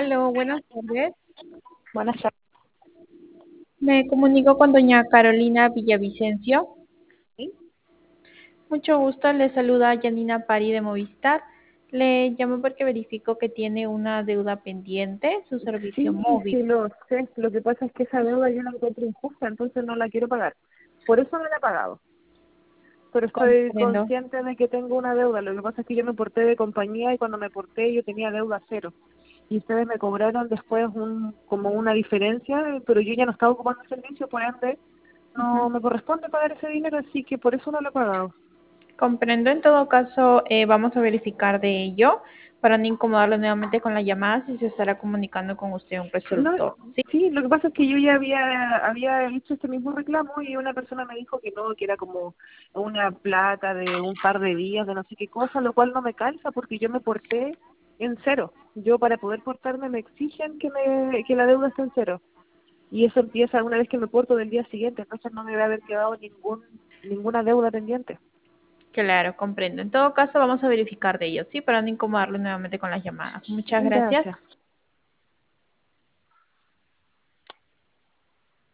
Aló, buenas tardes. Buenas tardes. Me comunico con doña Carolina Villavicencio. Mucho gusto, le saluda Janina Pari de Movistar. Le llamo porque verifico que tiene una deuda pendiente, su servicio Sí, móvil. sí lo sé. Lo que pasa es que esa deuda yo la encuentro injusta, entonces no la quiero pagar. Por eso no la he pagado. Pero estoy Comprendo. consciente de que tengo una deuda. Lo que pasa es que yo me porté de compañía y cuando me porté yo tenía deuda cero. Y ustedes me cobraron después como una diferencia, pero yo ya no estaba ocupando el servicio, por ende Ujú. no me corresponde pagar ese dinero, así que por eso no lo he pagado. Comprendo. En todo caso, vamos a verificar de ello para no incomodarlo nuevamente con la llamada si se estará comunicando con usted un No, resoltor. ¿Sí? sí, lo que pasa es que yo ya había hecho este mismo reclamo y una persona me dijo que no, que era como una plata de un par de días, de no sé qué cosa, lo cual no me calza porque yo me porté en cero. Yo para poder portarme me exigen que la deuda esté en cero. Y eso empieza una vez que me porto del día siguiente, entonces no me debe haber quedado ninguna deuda pendiente. Claro, comprendo. En todo caso, vamos a verificar de ello, ¿sí? Para no incomodarlo nuevamente con las llamadas. Muchas gracias. Gracias.